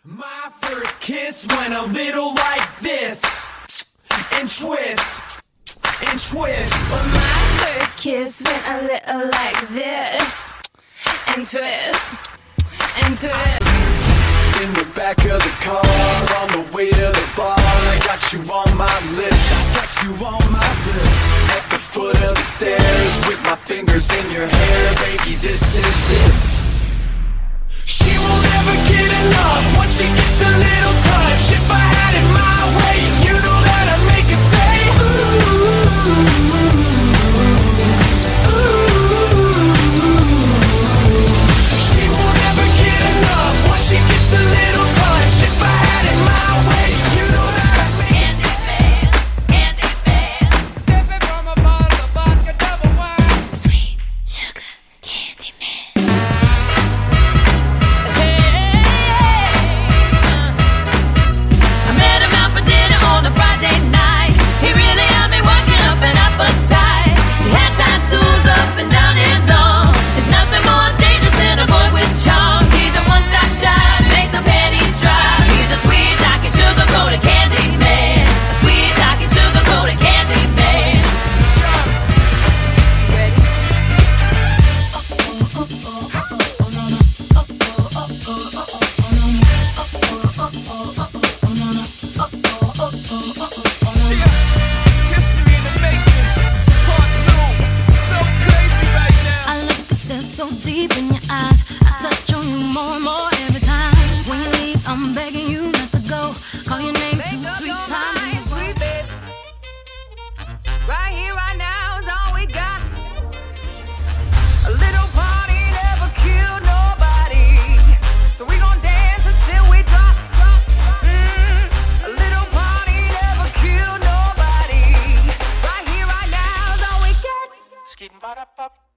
My first kiss went a little like this, and twist, and twist. Well, my first kiss went a little like this, and twist, and twist. In the back of the car, on the way to the bar, I got you on my lips, I got you on my lips. At the foot of the stairs, with my fingers in your hair, baby, this is it. She won't ever get enough once she gets a little touch. If I had it my way, you know that I'd make her say ooh, ooh. She won't ever get enough once she gets a little touch. If I had it my way, you know that I'd make her say Candyman, sipping from a bottle of vodka double wine. Sweet sugar Candyman. I met him out for dinner on a Friday night. He really had me working up an appetite. He had tattoos up and down his arm. There's nothing more dangerous than a boy with charm. He's a one-stop shop, makes the panties dry. He's a sweet talking sugar-coated candy man. A sweet talking sugar-coated candy man. history in the making. Part 2, so crazy right now. I look and stare so deep in your eyes. I touch on you more and more every time. When you leave, I'm begging you not to go. Call your name 2, 3 times. Sweet baby. Right here, right now is all we got. A little party never killed nobody, so we gon' dance until we drop. A little party never killed nobody. Right here, right now is all we got. Skip, ba-da-ba.